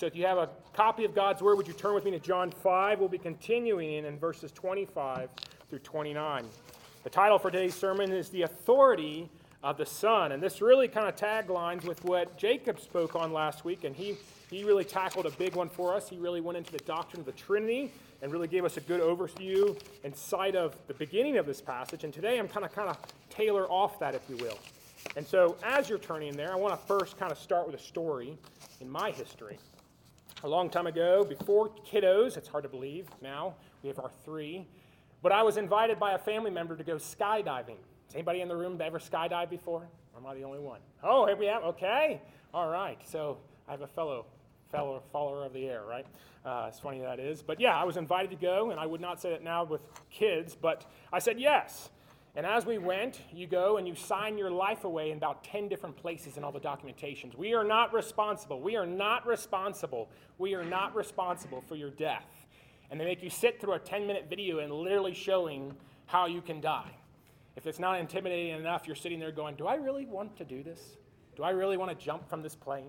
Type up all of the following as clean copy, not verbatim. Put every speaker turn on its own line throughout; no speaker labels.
So if you have a copy of God's Word, would you turn with me to John 5? We'll be continuing in verses 25 through 29. The title for today's sermon is The Authority of the Son. And this really kind of taglines with what Jacob spoke on last week, and he really tackled a big one for us. He really went into the doctrine of the Trinity and really gave us a good overview and sight of the beginning of this passage. And today I'm kind of tailor off that, if you will. And so as you're turning there, I want to first kind of start with a story in my history. A long time ago, before kiddos, it's hard to believe now, we have our 3, but I was invited by a family member to go skydiving. Has anybody in the room ever skydived before? Or am I the only one? Oh, here we have, okay. All right, so I have a fellow follower of the air, right? It's funny that is. But yeah, I was invited to go, and I would not say that now with kids, but I said yes. And as we went, you go and you sign your life away in about 10 different places in all the documentations. We are not responsible. We are not responsible. We are not responsible for your death. And they make you sit through a 10-minute video and literally showing how you can die. If it's not intimidating enough, you're sitting there going, do I really want to do this? Do I really want to jump from this plane?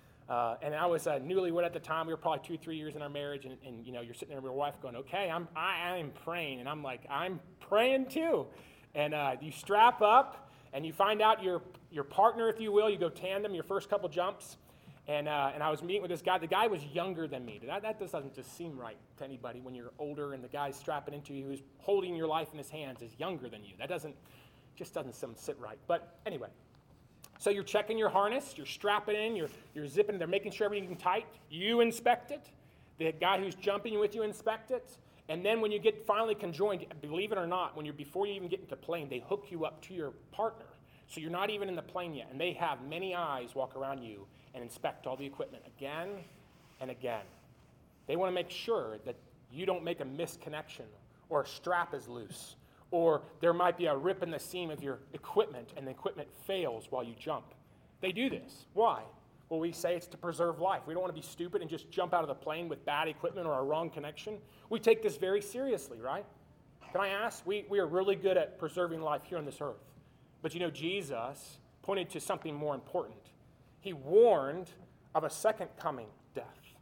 And I was newlywed at the time. We were probably 2-3 years in our marriage, and you know, you're sitting there with your wife going, okay, I am praying. And I'm like, I'm praying too. And you strap up, and you find out your partner, if you will. You go tandem your first couple jumps. And I was meeting with this guy. The guy was younger than me. That doesn't just seem right to anybody when you're older and the guy's strapping into you who's holding your life in his hands is younger than you. That just doesn't sit right. But anyway, so you're checking your harness. You're strapping in. You're zipping. They're making sure everything's tight. You inspect it. The guy who's jumping with you inspect it. And then when you get finally conjoined, believe it or not, before you even get into the plane, they hook you up to your partner. So you're not even in the plane yet. And they have many eyes walk around you and inspect all the equipment again and again. They want to make sure that you don't make a misconnection or a strap is loose or there might be a rip in the seam of your equipment and the equipment fails while you jump. They do this. Why? Well, we say it's to preserve life. We don't want to be stupid and just jump out of the plane with bad equipment or a wrong connection. We take this very seriously, right? Can I ask? We are really good at preserving life here on this earth. But you know, Jesus pointed to something more important. He warned of a second coming death.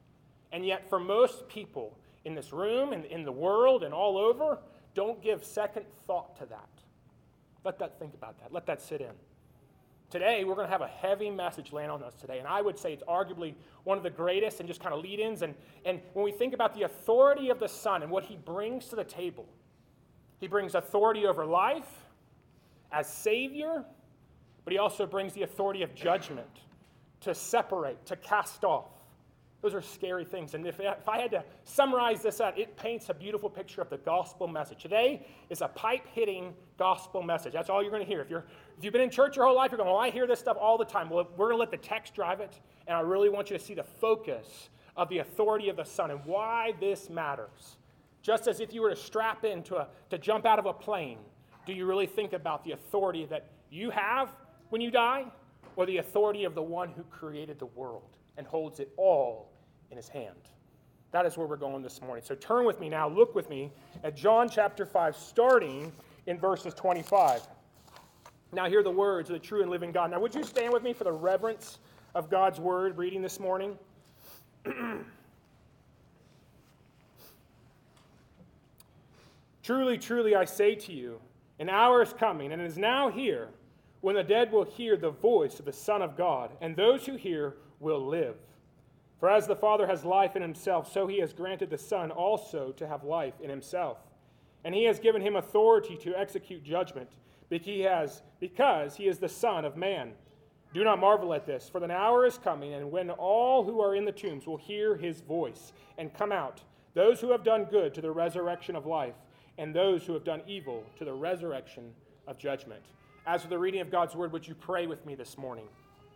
And yet for most people in this room and in the world and all over, don't give second thought to that. Let that think about that. Let that sit in. Today, we're going to have a heavy message land on us today, and I would say it's arguably one of the greatest and just kind of lead-ins. And when we think about the authority of the Son and what he brings to the table, he brings authority over life as Savior, but he also brings the authority of judgment to separate, to cast off. Those are scary things. And if I had to summarize this out, it paints a beautiful picture of the gospel message. Today is a pipe-hitting gospel message. That's all you're going to hear. If you've been in church your whole life, you're going, well, I hear this stuff all the time. Well, we're going to let the text drive it, and I really want you to see the focus of the authority of the Son and why this matters. Just as if you were to strap in to jump out of a plane, do you really think about the authority that you have when you die, or the authority of the one who created the world and holds it all in his hand? That is where we're going this morning. So turn with me now, look with me at John chapter 5, starting in verses 25. Now hear the words of the true and living God. Now would you stand with me for the reverence of God's word reading this morning? Truly, truly, I say to you, an hour is coming, and is now here, when the dead will hear the voice of the Son of God, and those who hear will live. For as the Father has life in himself, so he has granted the Son also to have life in himself. And he has given him authority to execute judgment, because he is the Son of Man. Do not marvel at this, for the hour is coming, and when all who are in the tombs will hear his voice and come out, those who have done good to the resurrection of life, and those who have done evil to the resurrection of judgment. As for the reading of God's word, would you pray with me this morning?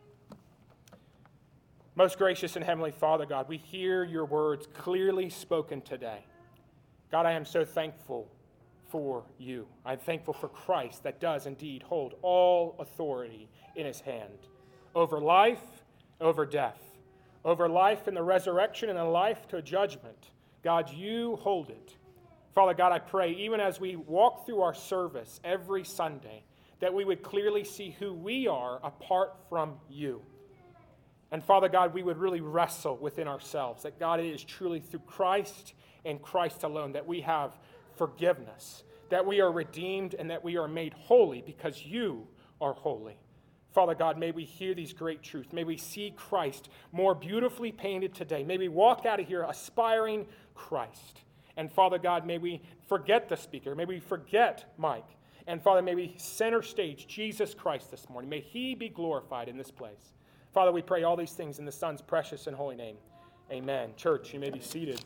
Most gracious and heavenly Father, God, we hear your words clearly spoken today. God, I am so thankful for you. I'm thankful for Christ that does indeed hold all authority in his hand over life, over death, over life and the resurrection and the life to judgment. God, you hold it. Father God, I pray, even as we walk through our service every Sunday, that we would clearly see who we are apart from you. And Father God, we would really wrestle within ourselves that God, it is truly through Christ and Christ alone that we have forgiveness, that we are redeemed, and that we are made holy because you are holy. Father God, may we hear these great truths. May we see Christ more beautifully painted today. May we walk out of here aspiring Christ. And Father God, may we forget the speaker. May we forget Mike. And Father, may we center stage Jesus Christ this morning. May he be glorified in this place. Father, we pray all these things in the Son's precious and holy name. Amen. Church, you may be seated.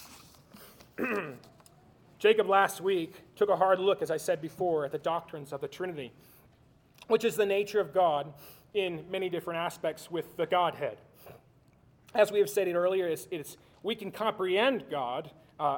Jacob last week took a hard look, as I said before, at the doctrines of the Trinity, which is the nature of God in many different aspects with the Godhead. As we have stated earlier, we can apprehend God,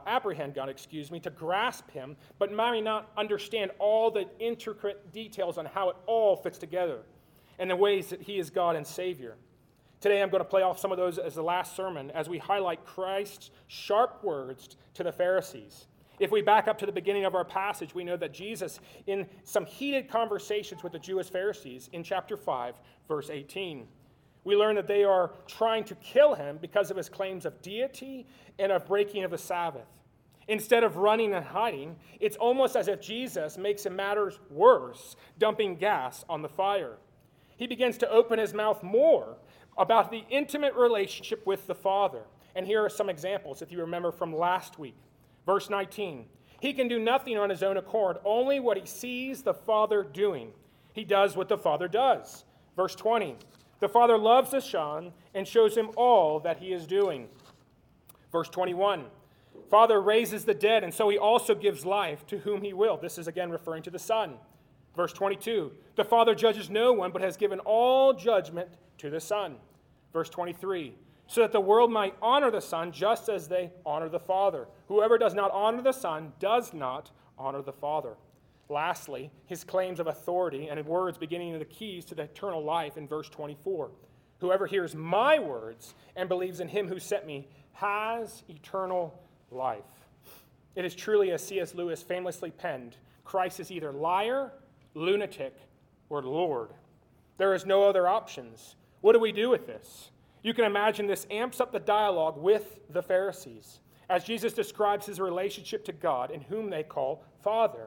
to grasp him, but may not understand all the intricate details on how it all fits together and the ways that he is God and Savior. Today I'm going to play off some of those as the last sermon as we highlight Christ's sharp words to the Pharisees. If we back up to the beginning of our passage, we know that Jesus, in some heated conversations with the Jewish Pharisees in chapter 5, verse 18, we learn that they are trying to kill him because of his claims of deity and of breaking of the Sabbath. Instead of running and hiding, it's almost as if Jesus makes matters worse, dumping gas on the fire. He begins to open his mouth more about the intimate relationship with the Father. And here are some examples, if you remember from last week. Verse 19, he can do nothing on his own accord, only what he sees the Father doing. He does what the Father does. Verse 20, the Father loves the Son and shows him all that he is doing. Verse 21, Father raises the dead, and so he also gives life to whom he will. This is again referring to the Son. Verse 22, the Father judges no one, but has given all judgment to the Son. Verse 23, so that the world might honor the Son just as they honor the Father. Whoever does not honor the Son does not honor the Father. Lastly, his claims of authority and words beginning of the keys to the eternal life in verse 24. Whoever hears my words and believes in him who sent me has eternal life. It is truly, as C.S. Lewis famously penned, Christ is either liar, lunatic, or Lord. There is no other options. What do we do with this? You can imagine this amps up the dialogue with the Pharisees as Jesus describes his relationship to God, in whom they call Father.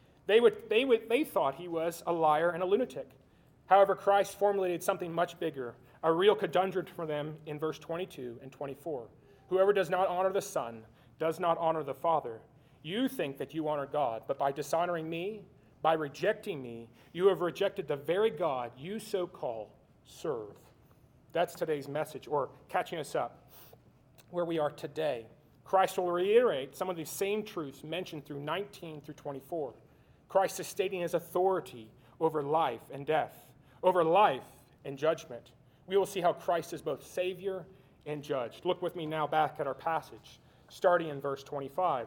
They thought he was a liar and a lunatic. However, Christ formulated something much bigger, a real conundrum for them in verse 22 and 24. Whoever does not honor the Son does not honor the Father. You think that you honor God, but by dishonoring me, by rejecting me, you have rejected the very God you so call serve. That's today's message, or catching us up where we are today. Christ will reiterate some of these same truths mentioned through 19 through 24. Christ is stating his authority over life and death, over life and judgment. We will see how Christ is both Savior and Judge. Look with me now back at our passage, starting in verse 25.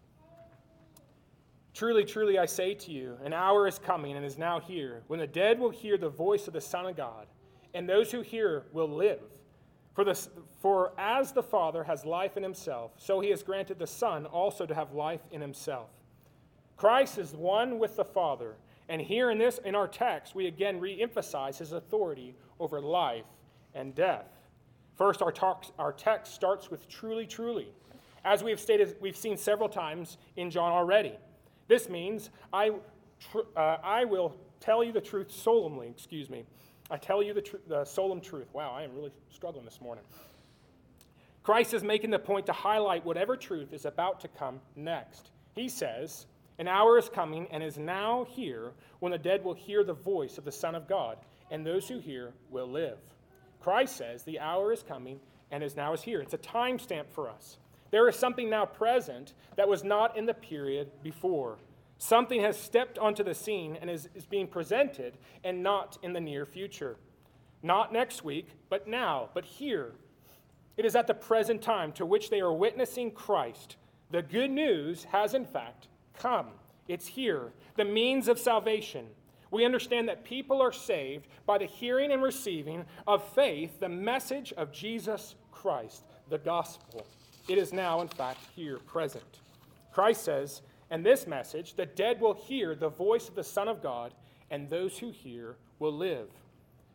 Truly, truly, I say to you, an hour is coming and is now here, when the dead will hear the voice of the Son of God, and those who hear will live. For as the Father has life in himself, so he has granted the Son also to have life in himself. Christ is one with the Father, and here in our text, we again re-emphasize his authority over life and death. First, our text starts with truly, truly. As we have stated, we've seen several times in John already. This means I will tell you the truth solemnly, I tell you the solemn truth. Wow, I am really struggling this morning. Christ is making the point to highlight whatever truth is about to come next. He says, an hour is coming and is now here when the dead will hear the voice of the Son of God, and those who hear will live. Christ says the hour is coming and is here. It's a timestamp for us. There is something now present that was not in the period before. Something has stepped onto the scene and is being presented, and not in the near future. Not next week, but now, but here. It is at the present time to which they are witnessing Christ. The good news has in fact come. It's here, the means of salvation. We understand that people are saved by the hearing and receiving of faith, the message of Jesus Christ, the gospel. It is now, in fact, here, present. Christ says, and this message, the dead will hear the voice of the Son of God, and those who hear will live.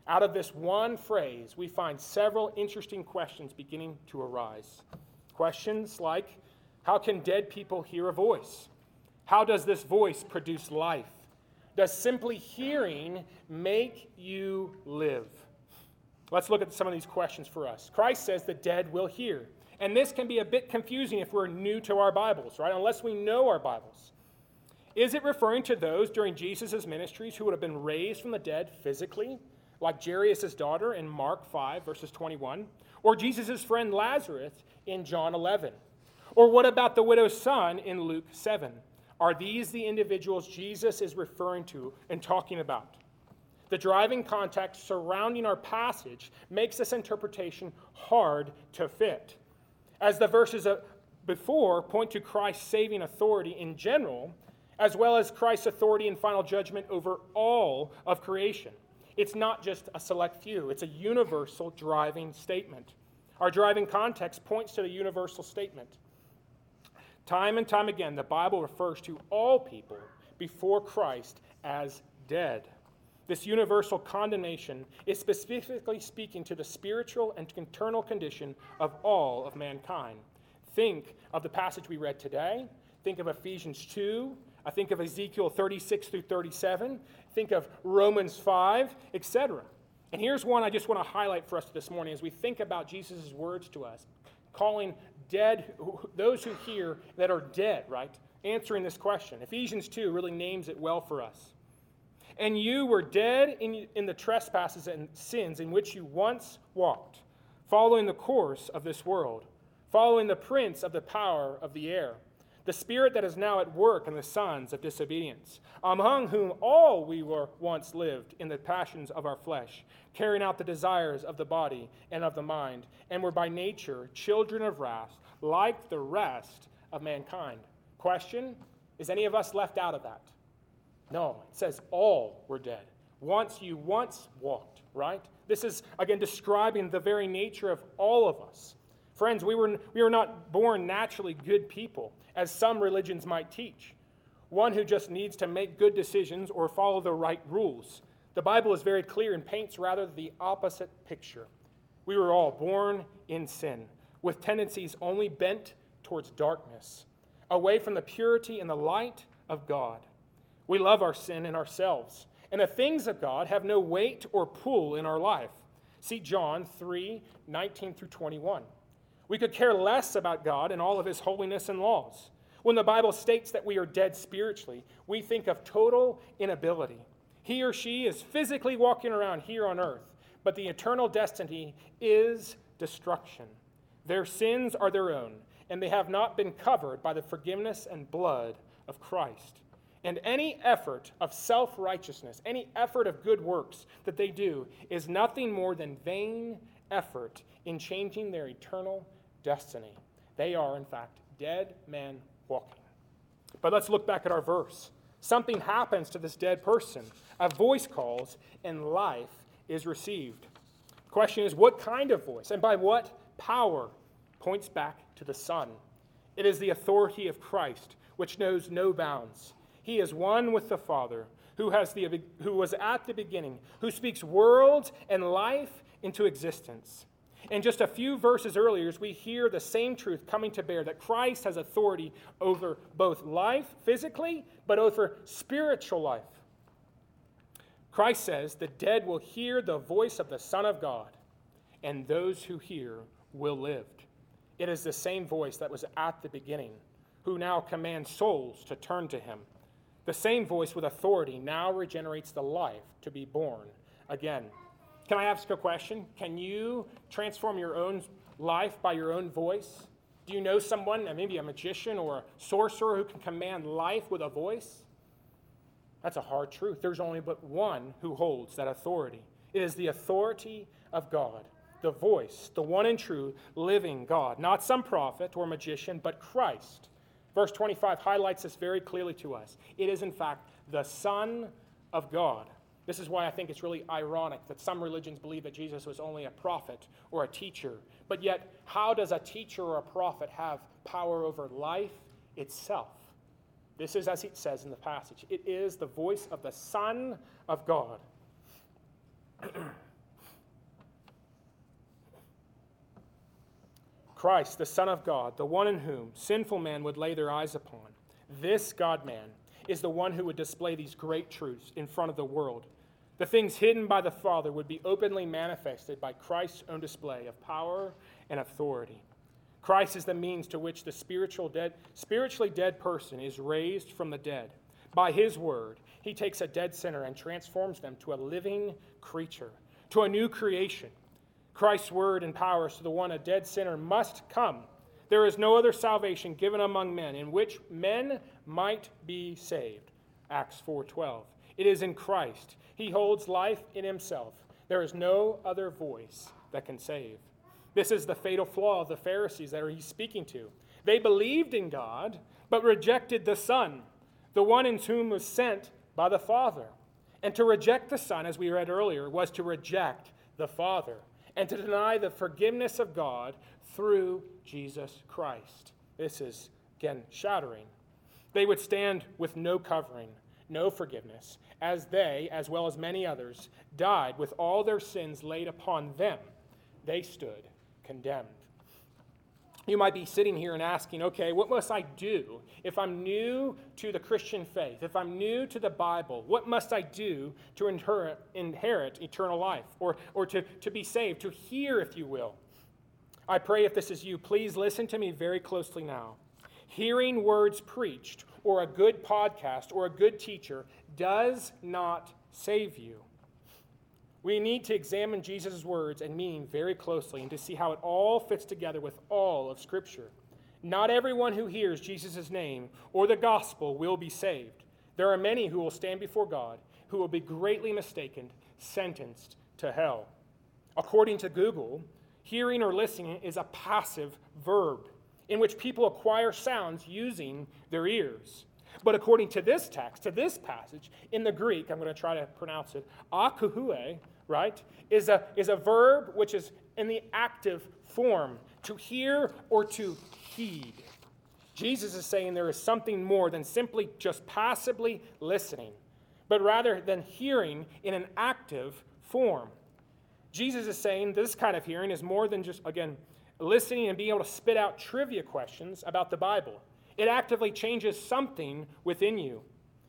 Out of this one phrase, we find several interesting questions beginning to arise. Questions like, how can dead people hear a voice? How does this voice produce life? Does simply hearing make you live? Let's look at some of these questions for us. Christ says the dead will hear. And this can be a bit confusing if we're new to our Bibles, right? Unless we know our Bibles. Is it referring to those during Jesus' ministries who would have been raised from the dead physically, like Jairus' daughter in Mark 5, verses 21, or Jesus' friend Lazarus in John 11? Or what about the widow's son in Luke 7? Are these the individuals Jesus is referring to and talking about? The driving context surrounding our passage makes this interpretation hard to fit. As the verses before point to Christ's saving authority in general, as well as Christ's authority in final judgment over all of creation. It's not just a select few. It's a universal driving statement. Our driving context points to the universal statement. Time and time again, the Bible refers to all people before Christ as dead. This universal condemnation is specifically speaking to the spiritual and internal condition of all of mankind. Think of the passage we read today. Think of Ephesians 2. I think of Ezekiel 36 through 37. Think of Romans 5, etc. And here's one I just want to highlight for us this morning as we think about Jesus' words to us, calling dead, those who hear that are dead, right? Answering this question. Ephesians 2 really names it well for us. And you were dead in the trespasses and sins in which you once walked, following the course of this world, following the prince of the power of the air, the spirit that is now at work in the sons of disobedience, among whom all we were once lived in the passions of our flesh, carrying out the desires of the body and of the mind, and were by nature children of wrath, like the rest of mankind. Question, is any of us left out of that? No, it says all were dead. You once walked, right? This is, again, describing the very nature of all of us. Friends, we were not born naturally good people, as some religions might teach. One who just needs to make good decisions or follow the right rules. The Bible is very clear and paints rather the opposite picture. We were all born in sin, with tendencies only bent towards darkness, away from the purity and the light of God. We love our sin and ourselves, and the things of God have no weight or pull in our life. See John 3, 19 through 21. We could care less about God and all of his holiness and laws. When the Bible states that we are dead spiritually, we think of total inability. He or she is physically walking around here on earth, but the eternal destiny is destruction. Their sins are their own, and they have not been covered by the forgiveness and blood of Christ. And any effort of self-righteousness, any effort of good works that they do is nothing more than vain effort in changing their eternal destiny. They are, in fact, dead men walking. But let's look back at our verse. Something happens to this dead person. A voice calls, and life is received. The question is, what kind of voice? And by what power? Points back to the Son. It is the authority of Christ, which knows no bounds. He is one with the Father, who was at the beginning, who speaks worlds and life into existence. And just a few verses earlier, we hear the same truth coming to bear, that Christ has authority over both life, physically, but over spiritual life. Christ says, the dead will hear the voice of the Son of God, and those who hear will live. It is the same voice that was at the beginning, who now commands souls to turn to him. The same voice with authority now regenerates the life to be born again. Can I ask a question? Can you transform your own life by your own voice? Do you know someone, maybe a magician or a sorcerer, who can command life with a voice? That's a hard truth. There's only but one who holds that authority. It is the authority of God, the voice, the one and true living God, not some prophet or magician, but Christ. Verse 25 highlights this very clearly to us. It is, in fact, the Son of God. This is why I think it's really ironic that some religions believe that Jesus was only a prophet or a teacher. But yet, how does a teacher or a prophet have power over life itself? This is as it says in the passage. It is the voice of the Son of God. Christ, the Son of God, the one in whom sinful men would lay their eyes upon, this God-man is the one who would display these great truths in front of the world. The things hidden by the Father would be openly manifested by Christ's own display of power and authority. Christ is the means to which the spiritually dead person is raised from the dead. By his word, he takes a dead sinner and transforms them to a living creature, to a new creation. Christ's word empowers to the one a dead sinner must come. There is no other salvation given among men in which men might be saved. Acts 4:12. It is in Christ. He holds life in himself. There is no other voice that can save. This is the fatal flaw of the Pharisees that he's speaking to. They believed in God, but rejected the Son, the one in whom was sent by the Father. And to reject the Son, as we read earlier, was to reject the Father and to deny the forgiveness of God through Jesus Christ. This is, again, shattering. They would stand with no covering, no forgiveness, as they, as well as many others, died with all their sins laid upon them. They stood condemned. You might be sitting here and asking, okay, what must I do if I'm new to the Christian faith? If I'm new to the Bible, what must I do to inherit eternal life or to be saved, to hear, if you will? I pray if this is you, please listen to me very closely now. Hearing words preached or a good podcast or a good teacher does not save you. We need to examine Jesus' words and meaning very closely and to see how it all fits together with all of Scripture. Not everyone who hears Jesus' name or the gospel will be saved. There are many who will stand before God who will be greatly mistaken, sentenced to hell. According to Google, hearing or listening is a passive verb in which people acquire sounds using their ears. But according to this text, to this passage, in the Greek, I'm going to try to pronounce it, akuhue, right, is a verb which is in the active form, to hear or to heed. Jesus is saying there is something more than simply just passively listening, but rather than hearing in an active form. Jesus is saying this kind of hearing is more than just, again, listening and being able to spit out trivia questions about the Bible. It actively changes something within you.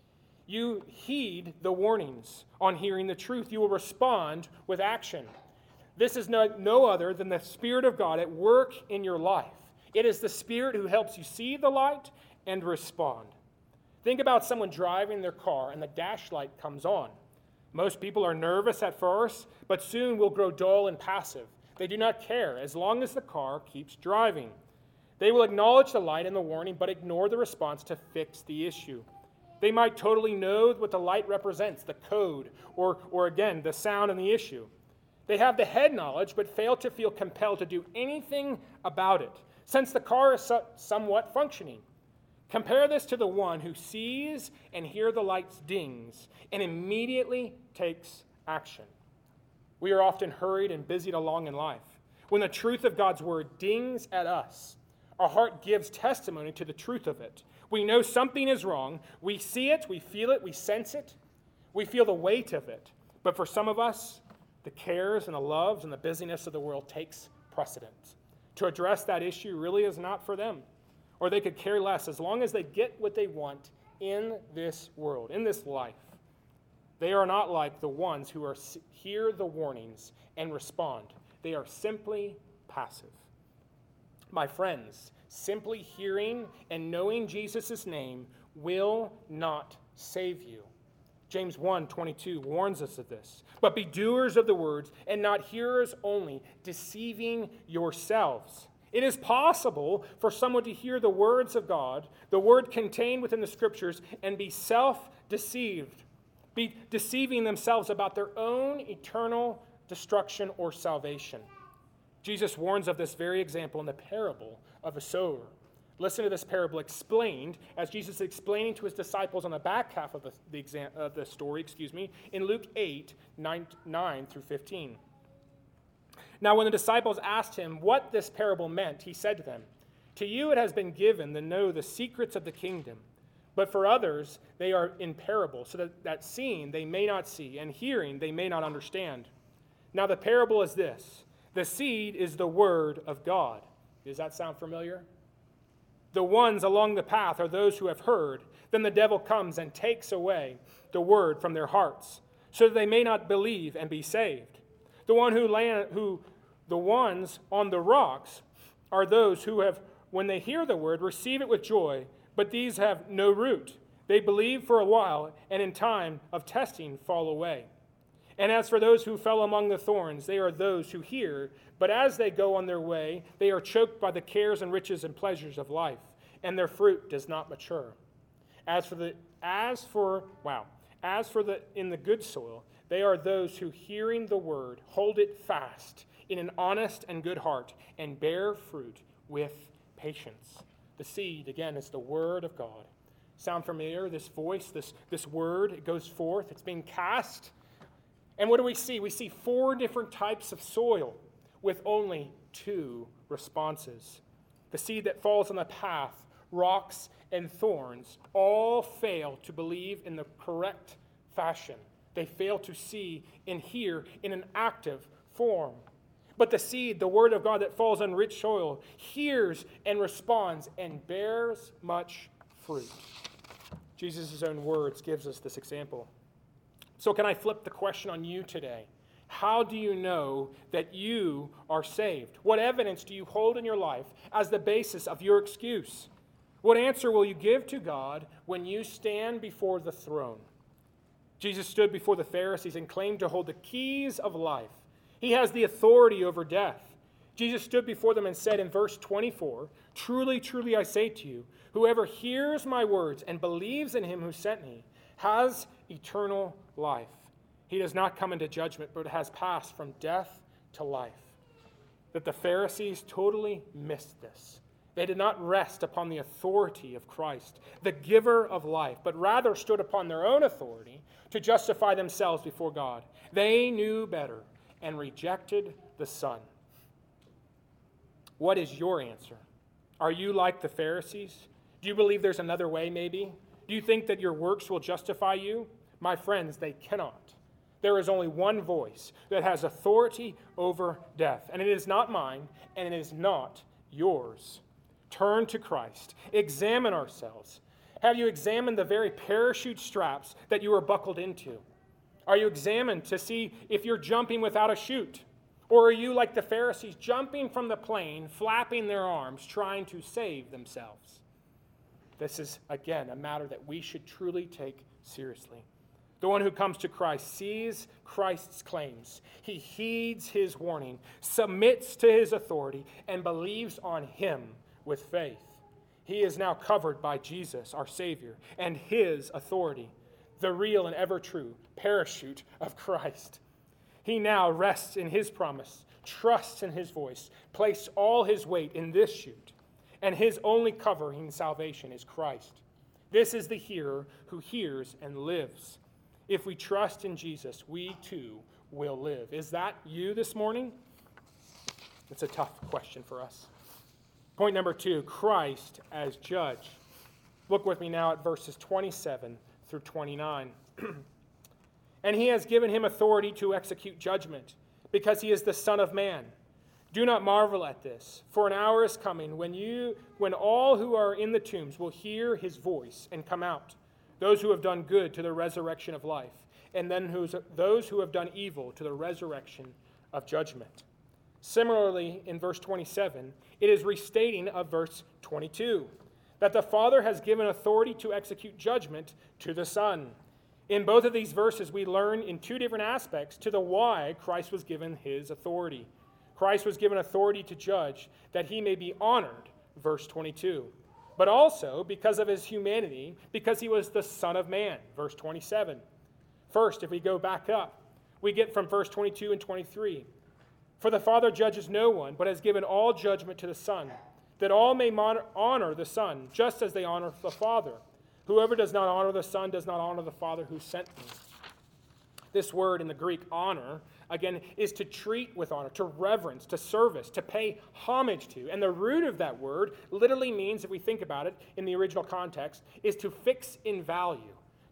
You heed the warnings on hearing the truth. You will respond with action. This is no other than the Spirit of God at work in your life. It is the Spirit who helps you see the light and respond. Think about someone driving their car and the dash light comes on. Most people are nervous at first, but soon will grow dull and passive. They do not care as long as the car keeps driving. They will acknowledge the light and the warning, but ignore the response to fix the issue. They might totally know what the light represents, the code, or again, the sound and the issue. They have the head knowledge, but fail to feel compelled to do anything about it, since the car is somewhat functioning. Compare this to the one who sees and hears the light's dings and immediately takes action. We are often hurried and busied along in life. When the truth of God's word dings at us, our heart gives testimony to the truth of it. We know something is wrong. We see it, we feel it, we sense it. We feel the weight of it. But for some of us, the cares and the loves and the busyness of the world takes precedence. To address that issue really is not for them. Or they could care less as long as they get what they want in this world, in this life. They are not like the ones who hear the warnings and respond. They are simply passive. My friends, simply hearing and knowing Jesus' name will not save you. James 1:22 warns us of this. But be doers of the words and not hearers only, deceiving yourselves. It is possible for someone to hear the words of God, the word contained within the Scriptures, and be self-deceived, be deceiving themselves about their own eternal destruction or salvation. Jesus warns of this very example in the parable of a sower. Listen to this parable explained as Jesus is explaining to his disciples on the back half of the story, in Luke 8:9 through 15. Now, when the disciples asked him what this parable meant, he said to them, "To you it has been given to know the secrets of the kingdom, but for others they are in parable, so that seeing they may not see, and hearing they may not understand. Now the parable is this. The seed is the word of God. Does that sound familiar? The ones along the path are those who have heard. Then the devil comes and takes away the word from their hearts, so that they may not believe and be saved. The ones on the rocks are those who have, when they hear the word, receive it with joy, but these have no root. They believe for a while, and in time of testing fall away. And as for those who fell among the thorns, they are those who hear, but as they go on their way, they are choked by the cares and riches and pleasures of life, and their fruit does not mature. As for in the good soil, they are those who, hearing the word, hold it fast in an honest and good heart, and bear fruit with patience. The seed, again, is the word of God. Sound familiar? This voice, this word, it goes forth, it's being cast. And what do we see? We see 4 different types of soil with only 2 responses. The seed that falls on the path, rocks and thorns, all fail to believe in the correct fashion. They fail to see and hear in an active form. But the seed, the word of God that falls on rich soil, hears and responds and bears much fruit. Jesus' own words gives us this example. So can I flip the question on you today? How do you know that you are saved? What evidence do you hold in your life as the basis of your excuse? What answer will you give to God when you stand before the throne? Jesus stood before the Pharisees and claimed to hold the keys of life. He has the authority over death. Jesus stood before them and said in verse 24, "Truly, truly, I say to you, whoever hears my words and believes in him who sent me has eternal life. He does not come into judgment, but has passed from death to life." That the Pharisees totally missed this. They did not rest upon the authority of Christ, the giver of life, but rather stood upon their own authority to justify themselves before God. They knew better and rejected the Son. What is your answer? Are you like the Pharisees? Do you believe there's another way, maybe? Do you think that your works will justify you? My friends, they cannot. There is only one voice that has authority over death, and it is not mine, and it is not yours. Turn to Christ. Examine ourselves. Have you examined the very parachute straps that you are buckled into? Are you examined to see if you're jumping without a chute? Or are you like the Pharisees, jumping from the plane, flapping their arms, trying to save themselves? This is, again, a matter that we should truly take seriously. The one who comes to Christ sees Christ's claims. He heeds his warning, submits to his authority, and believes on him with faith. He is now covered by Jesus, our Savior, and his authority, the real and ever true parachute of Christ. He now rests in his promise, trusts in his voice, placed all his weight in this chute, and his only covering salvation is Christ. This is the hearer who hears and lives. If we trust in Jesus, we too will live. Is that you this morning? It's a tough question for us. Point number 2, Christ as judge. Look with me now at verses 27 through 29. And he has given him authority to execute judgment, because he is the Son of Man. Do not marvel at this, for an hour is coming when all who are in the tombs will hear his voice and come out, those who have done good to the resurrection of life, and then those who have done evil to the resurrection of judgment. Similarly, in verse 27, it is restating of verse 22, that the Father has given authority to execute judgment to the Son. In both of these verses, we learn in 2 different aspects to the why Christ was given his authority. Christ was given authority to judge, that he may be honored, verse 22. But also because of his humanity, because he was the Son of Man, verse 27. First, if we go back up, we get from verse 22 and 23. For the Father judges no one, but has given all judgment to the Son, that all may honor the Son, just as they honor the Father. Whoever does not honor the Son does not honor the Father who sent me. This word in the Greek, honor, again, is to treat with honor, to reverence, to service, to pay homage to. And the root of that word literally means, if we think about it in the original context, is to fix in value,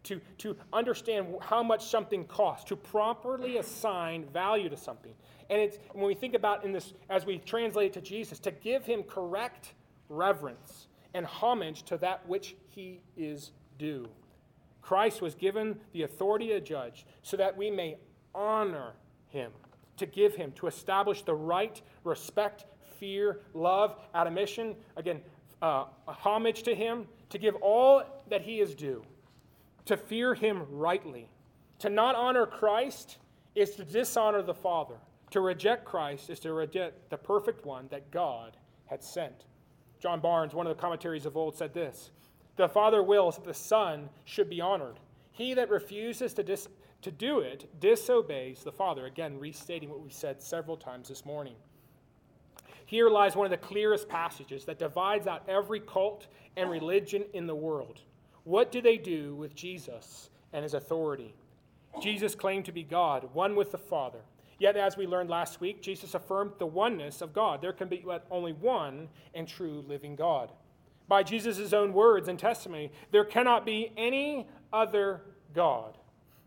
to understand how much something costs, to properly assign value to something. And it's when we think about in this, as we translate it to Jesus, to give him correct reverence and homage to that which he is due. Christ was given the authority to judge so that we may honor him, to give him, to establish the right, respect, fear, love, admonition, again, homage to him, to give all that he is due, to fear him rightly. To not honor Christ is to dishonor the Father. To reject Christ is to reject the perfect one that God had sent. John Barnes, one of the commentaries of old, said this: "The Father wills that the Son should be honored. He that refuses to do it disobeys the Father." Again, restating what we said several times this morning. Here lies one of the clearest passages that divides out every cult and religion in the world. What do they do with Jesus and his authority? Jesus claimed to be God, one with the Father. Yet, as we learned last week, Jesus affirmed the oneness of God. There can be but only one and true living God. By Jesus' own words and testimony, there cannot be any other God.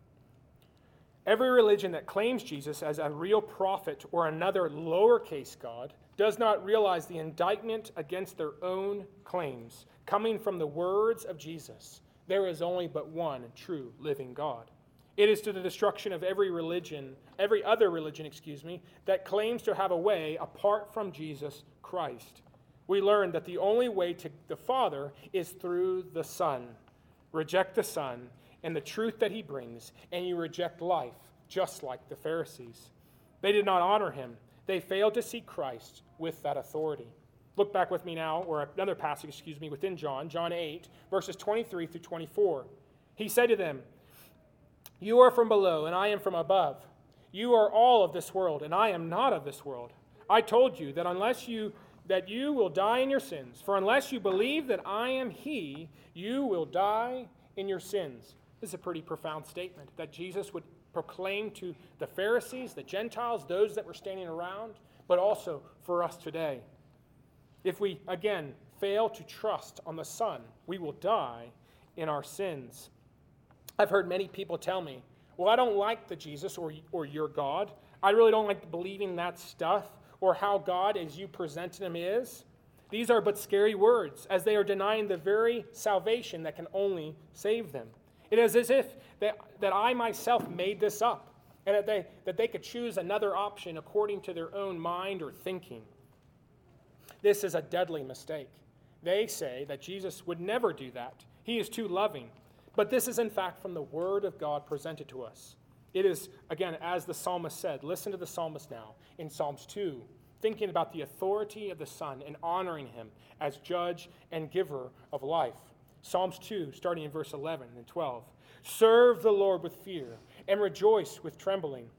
Every religion that claims Jesus as a real prophet or another lowercase God does not realize the indictment against their own claims coming from the words of Jesus. There is only but one true living God. It is to the destruction of every other religion, that claims to have a way apart from Jesus Christ. We learn that the only way to the Father is through the Son. Reject the Son and the truth that he brings, and you reject life, just like the Pharisees. They did not honor him. They failed to see Christ with that authority. Look back with me now, or another passage, within John 8, verses 23 through 24. He said to them, "You are from below, and I am from above. You are all of this world, and I am not of this world. I told you that you will die in your sins. For unless you believe that I am he, you will die in your sins." This is a pretty profound statement that Jesus would proclaim to the Pharisees, the Gentiles, those that were standing around, but also for us today. If we, again, fail to trust on the Son, we will die in our sins. I've heard many people tell me, "Well, I don't like the Jesus or your God. I really don't like believing that stuff or how God as you presented him is." These are but scary words, as they are denying the very salvation that can only save them. It is as if that I myself made this up, and that they could choose another option according to their own mind or thinking. This is a deadly mistake. They say that Jesus would never do that. He is too loving. But this is in fact from the Word of God presented to us. It is, again, as the psalmist said, listen to the psalmist now in Psalms 2, thinking about the authority of the Son and honoring him as judge and giver of life. Psalms 2, starting in verse 11 and 12. "Serve the Lord with fear and rejoice with trembling.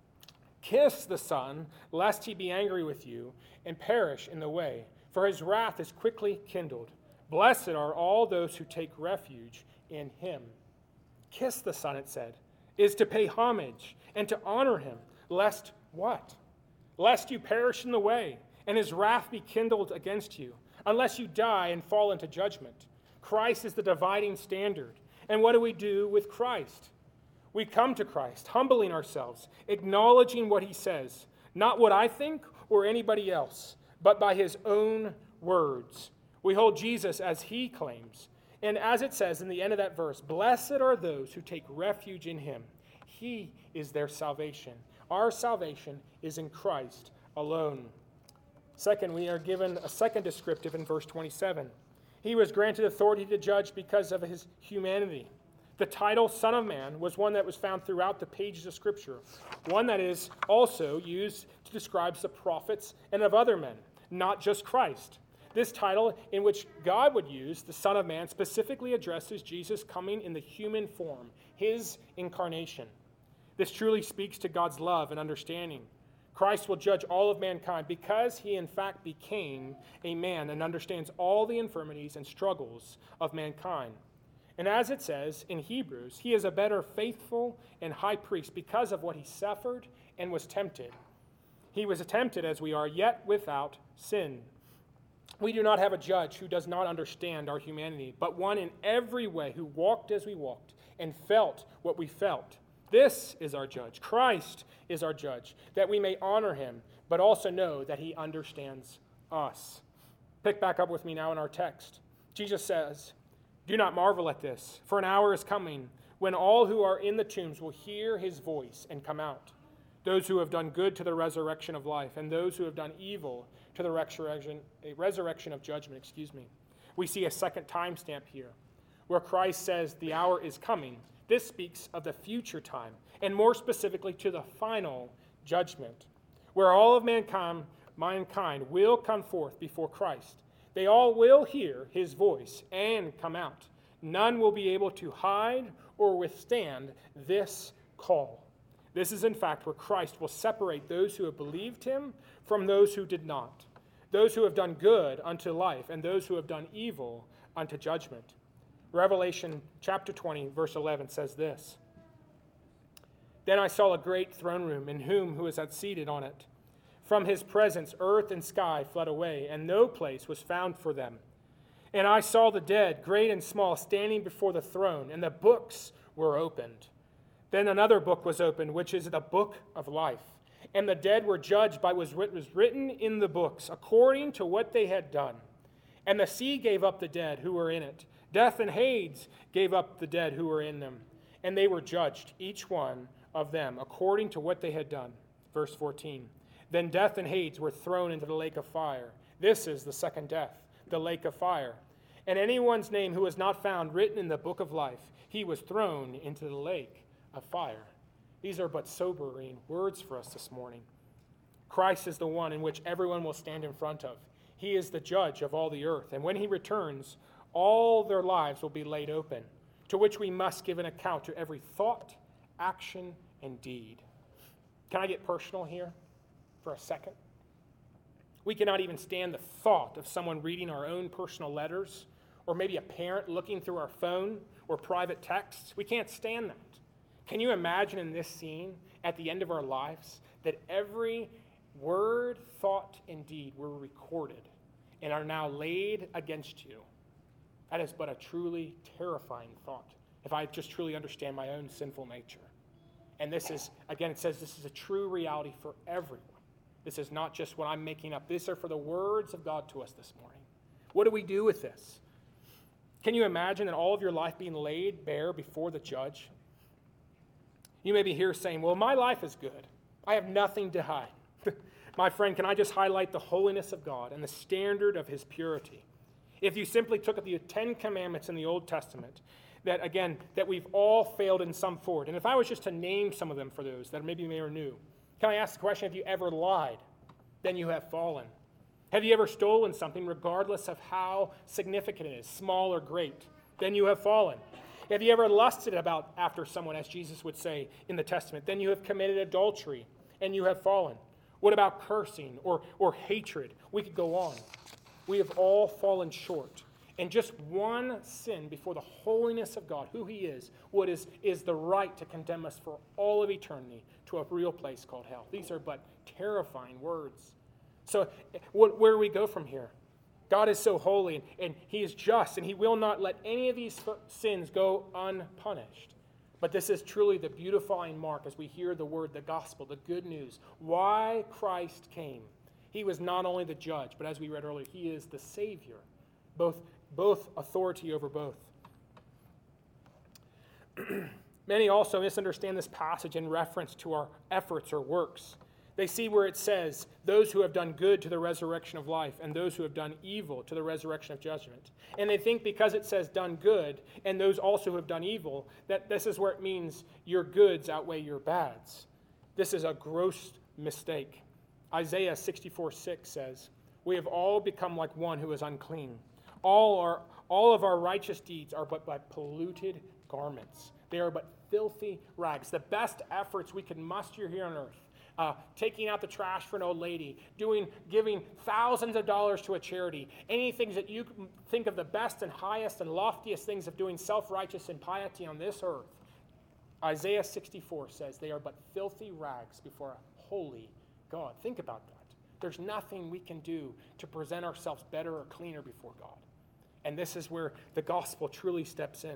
Kiss the Son, lest he be angry with you and perish in the way, for his wrath is quickly kindled. Blessed are all those who take refuge in him." Kiss the Son, it said, is to pay homage and to honor him, lest what? Lest you perish in the way and his wrath be kindled against you, unless you die and fall into judgment. Christ is the dividing standard. And what do we do with Christ? We come to Christ, humbling ourselves, acknowledging what he says, not what I think or anybody else, but by his own words. We hold Jesus as he claims. And as it says in the end of that verse, "Blessed are those who take refuge in him." He is their salvation. Our salvation is in Christ alone. Second, we are given a second descriptive in verse 27. He was granted authority to judge because of his humanity. The title Son of Man was one that was found throughout the pages of Scripture, one that is also used to describe the prophets and of other men, not just Christ. This title, in which God would use the Son of Man, specifically addresses Jesus coming in the human form, his incarnation. This truly speaks to God's love and understanding. Christ will judge all of mankind because he in fact became a man and understands all the infirmities and struggles of mankind. And as it says in Hebrews, he is a better faithful and high priest because of what he suffered and was tempted. He was tempted as we are, yet without sin. We do not have a judge who does not understand our humanity, but one in every way who walked as we walked and felt what we felt. This is our judge. Christ is our judge, that we may honor him, but also know that he understands us. Pick back up with me now in our text. Jesus says, "Do not marvel at this, for an hour is coming when all who are in the tombs will hear his voice and come out. Those who have done good to the resurrection of life, and those who have done evil to the resurrection of judgment." We see a second timestamp here, where Christ says the hour is coming. This speaks of the future time, and more specifically to the final judgment, where all of mankind will come forth before Christ. They all will hear his voice and come out. None will be able to hide or withstand this call. This is, in fact, where Christ will separate those who have believed him from those who did not, those who have done good unto life, and those who have done evil unto judgment. Revelation chapter 20, verse 11 says this, "Then I saw a great throne room, and him who was seated on it. From his presence earth and sky fled away, and no place was found for them. And I saw the dead, great and small, standing before the throne, and the books were opened. Then another book was opened, which is the book of life. And the dead were judged by what was written in the books, according to what they had done. And the sea gave up the dead who were in it. Death and Hades gave up the dead who were in them. And they were judged, each one of them, according to what they had done." Verse 14. "Then death and Hades were thrown into the lake of fire. This is the second death, the lake of fire. And anyone's name who was not found written in the book of life, he was thrown into the lake of fire." These are but sobering words for us this morning. Christ is the one in which everyone will stand in front of. He is the judge of all the earth. And when he returns, all their lives will be laid open, to which we must give an account to every thought, action, and deed. Can I get personal here for a second? We cannot even stand the thought of someone reading our own personal letters, or maybe a parent looking through our phone or private texts. We can't stand that. Can you imagine in this scene, at the end of our lives, that every word, thought, and deed were recorded and are now laid against you? That is but a truly terrifying thought, if I just truly understand my own sinful nature. And this is, again, it says this is a true reality for everyone. This is not just what I'm making up. These are for the words of God to us this morning. What do we do with this? Can you imagine that all of your life being laid bare before the judge? You may be here saying, "Well, my life is good. I have nothing to hide." My friend, can I just highlight the holiness of God and the standard of his purity? If you simply took the 10 commandments in the Old Testament, that we've all failed in some form, and if I was just to name some of them for those that maybe you may or knew, can I ask the question, have you ever lied? Then you have fallen. Have you ever stolen something, regardless of how significant it is, small or great? Then you have fallen. Have you ever lusted after someone, as Jesus would say in the Testament? Then you have committed adultery, and you have fallen. What about cursing or hatred? We could go on. We have all fallen short. And just one sin before the holiness of God, who he is, what is the right to condemn us for all of eternity to a real place called hell. These are but terrifying words. So where do we go from here? God is so holy, and he is just, and he will not let any of these sins go unpunished. But this is truly the beautifying mark as we hear the word, the gospel, the good news. Why Christ came. He was not only the judge, but as we read earlier, he is the Savior. Both authority over both. Many also misunderstand this passage in reference to our efforts or works. They see where it says, those who have done good to the resurrection of life, and those who have done evil to the resurrection of judgment. And they think because it says done good, and those also who have done evil, that this is where it means your goods outweigh your bads. This is a gross mistake. Isaiah 64:6 says, we have all become like one who is unclean. All of our righteous deeds are but by polluted garments. They are but filthy rags. The best efforts we can muster here on earth, taking out the trash for an old lady, giving thousands of dollars to a charity, anything that you think of the best and highest and loftiest things of doing self-righteous and piety on this earth. Isaiah 64 says they are but filthy rags before a holy God. Think about that. There's nothing we can do to present ourselves better or cleaner before God. And this is where the gospel truly steps in.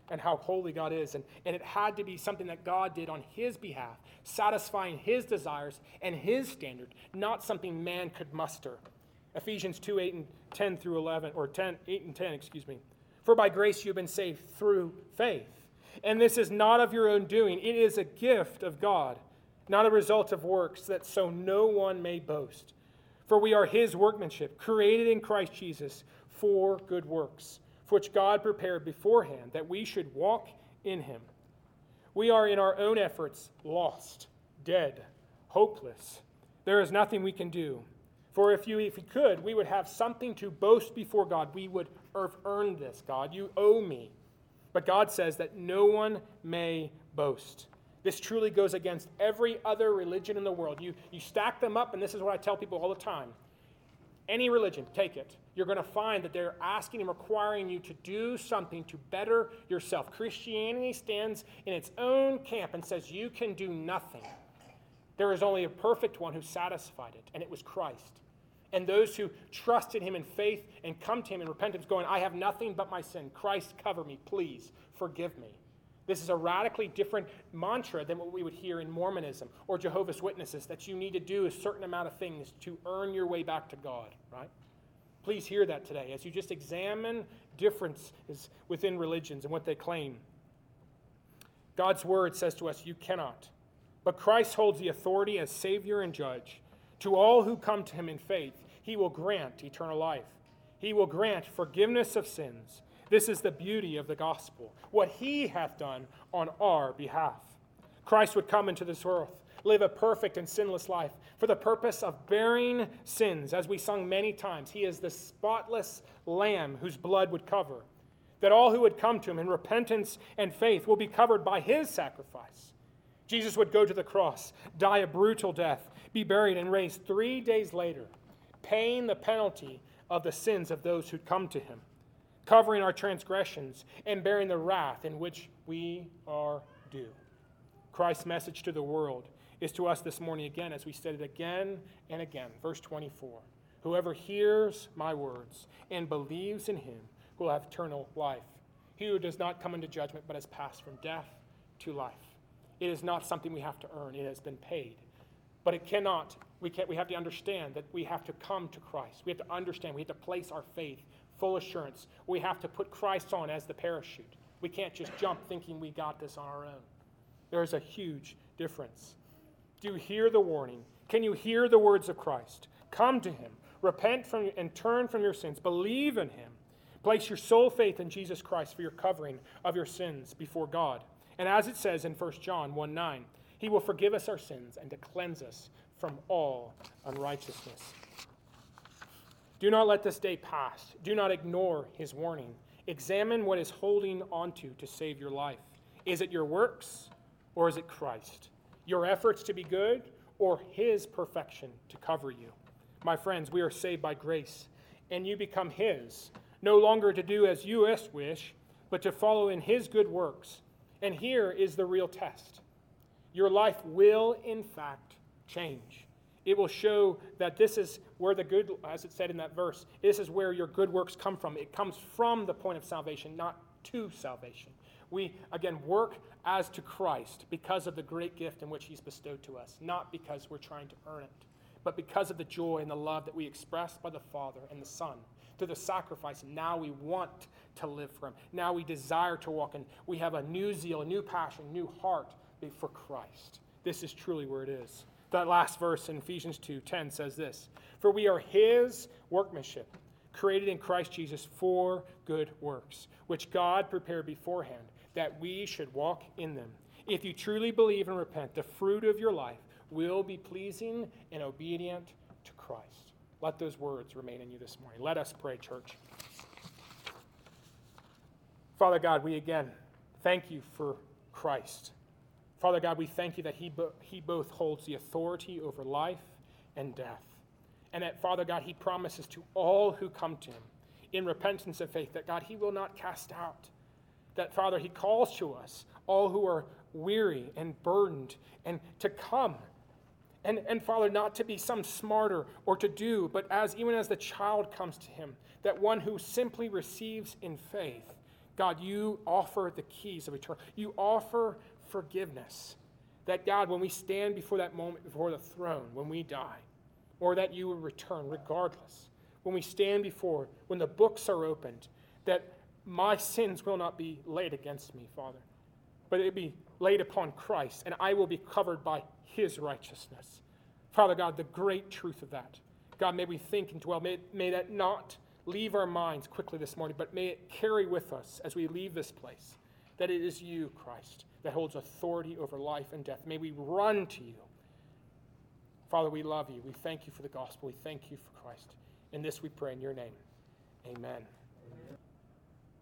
and how holy God is. And it had to be something that God did on his behalf, satisfying his desires and his standard, not something man could muster. Ephesians 2, 8 and 10 through 11, or 8 and 10, excuse me. For by grace you have been saved through faith. And this is not of your own doing. It is a gift of God, not a result of works, that so no one may boast. For we are his workmanship, created in Christ Jesus for good works, for which God prepared beforehand that we should walk in him. We are in our own efforts lost, dead, hopeless. There is nothing we can do. For if we could, we would have something to boast before God. We would have earned this, God. You owe me. But God says that no one may boast. This truly goes against every other religion in the world. You stack them up, and this is what I tell people all the time. Any religion, take it. You're going to find that they're asking and requiring you to do something to better yourself. Christianity stands in its own camp and says you can do nothing. There is only a perfect one who satisfied it, and it was Christ. And those who trust in him in faith and come to him in repentance going, I have nothing but my sin. Christ, cover me, please, forgive me. This is a radically different mantra than what we would hear in Mormonism or Jehovah's Witnesses, that you need to do a certain amount of things to earn your way back to God, right? Please hear that today as you just examine differences within religions and what they claim. God's word says to us, you cannot. But Christ holds the authority as Savior and Judge. To all who come to him in faith, he will grant eternal life. He will grant forgiveness of sins. This is the beauty of the gospel, what he hath done on our behalf. Christ would come into this earth, live a perfect and sinless life for the purpose of bearing sins. As we sung many times, he is the spotless lamb whose blood would cover. That all who would come to him in repentance and faith will be covered by his sacrifice. Jesus would go to the cross, die a brutal death, be buried, and raised 3 days later, paying the penalty of the sins of those who'd come to him, covering our transgressions and bearing the wrath in which we are due. Christ's message to the world is to us this morning again, as we said it again and again. Verse 24, whoever hears my words and believes in him will have eternal life. He who does not come into judgment but has passed from death to life. It is not something we have to earn. It has been paid. But it cannot, we have to understand that we have to come to Christ. We have to understand, we have to place our faith, full assurance. We have to put Christ on as the parachute. We can't just jump thinking we got this on our own. There is a huge difference. Do you hear the warning? Can you hear the words of Christ? Come to him. Repent from and turn from your sins. Believe in him. Place your sole faith in Jesus Christ for your covering of your sins before God. And as it says in 1 John 1:9, he will forgive us our sins and to cleanse us from all unrighteousness. Do not let this day pass. Do not ignore his warning. Examine what is holding onto to save your life. Is it your works or is it Christ? Your efforts to be good or his perfection to cover you? My friends, we are saved by grace, and you become his, no longer to do as you wish, but to follow in his good works. And here is the real test. Your life will, in fact, change. It will show that this is where the good, as it said in that verse, this is where your good works come from. It comes from the point of salvation, not to salvation. We, again, work as to Christ because of the great gift in which he's bestowed to us, not because we're trying to earn it, but because of the joy and the love that we express by the Father and the Son. Through the sacrifice, now we want to live for him. Now we desire to walk in. We have a new zeal, a new passion, new heart for Christ. This is truly where it is. That last verse in Ephesians 2:10 says this, for we are his workmanship, created in Christ Jesus for good works, which God prepared beforehand, that we should walk in them. If you truly believe and repent, the fruit of your life will be pleasing and obedient to Christ. Let those words remain in you this morning. Let us pray, church. Father God, we again thank you for Christ. Father God, we thank you that he both holds the authority over life and death. And that, Father God, he promises to all who come to him in repentance and faith that, God, he will not cast out. That, Father, he calls to us, all who are weary and burdened, and to come. And Father, not to be some smarter or to do, but even as the child comes to him, that one who simply receives in faith God, you offer the keys of eternal. You offer forgiveness. That, God, when we stand before that moment, before the throne, when we die, or that you will return regardless, when we stand before, when the books are opened, that my sins will not be laid against me, Father, but it be laid upon Christ, and I will be covered by his righteousness. Father God, the great truth of that. God, may we think and dwell. May that not leave our minds quickly this morning, but may it carry with us as we leave this place, that it is you, Christ, that holds authority over life and death. May we run to you. Father, we love you. We thank you for the gospel. We thank you for Christ. In this we pray in your name. Amen.